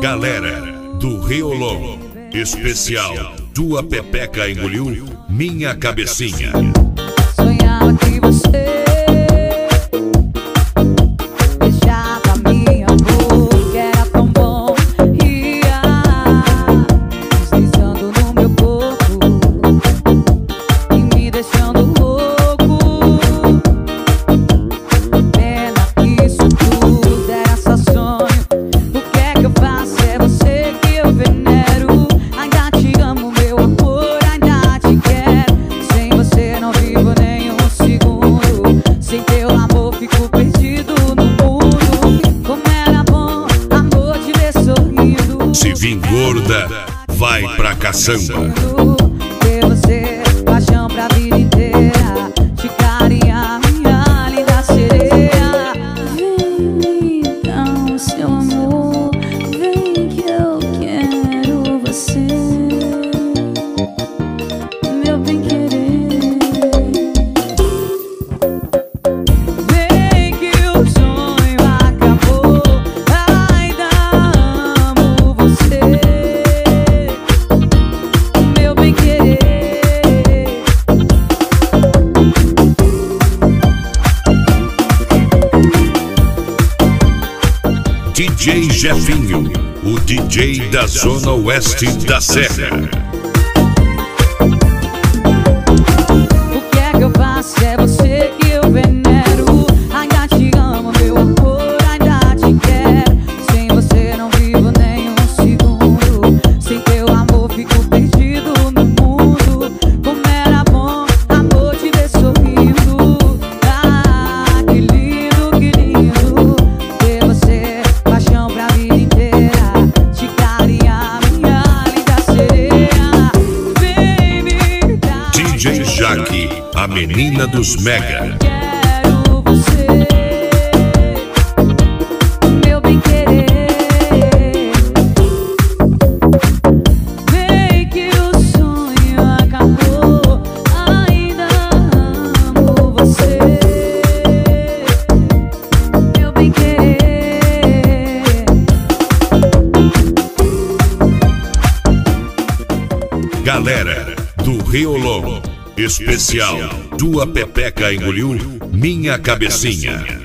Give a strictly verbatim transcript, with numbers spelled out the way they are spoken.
Galera do Riolão, especial Tua Pepeca Engoliu Minha Cabecinha. Sonhava que você beijava minha boca, que era tão bom, ia deslizando no meu corpo e me deixando louco. Pena que isso tudo era só sonho. O que é que eu faço? É você que eu venero. Ainda te amo, meu amor, ainda te quero. Sem você não vivo nenhum segundo. Sem teu amor fico perdido no mundo. Como era bom, amor, te ver sorrindo. Se vim gorda, vai pra caçamba. Ter você, paixão pra vida inteira. Te carinha, minha linda sereia. Vem me dar o seu amor. Vem que eu quero você, meu bem querer. Vem que o sonho acabou. Ainda amo você, meu bem querer. D J Jefinho, o D J da Zona Oeste da Serra. O que é que eu faço? É você que eu venero. Ainda te amo, meu amor, ainda te quero. Sem você não vivo nenhum segundo. Sem teu amor fico perdido no mundo. Como era bom, amor, te ver sorrindo. Ah, que lindo, que lindo ter você, paixão pra vida inteira. Te carinha, minha linda sereia. Vem me dar. D J Jaque, a menina dos Mega. Quero você, meu bem querer. Vem que o sonho acabou. Ainda amo você, meu bem querer. Galera do Riolão, especial Tua Pepeca Engoliu Minha Cabecinha.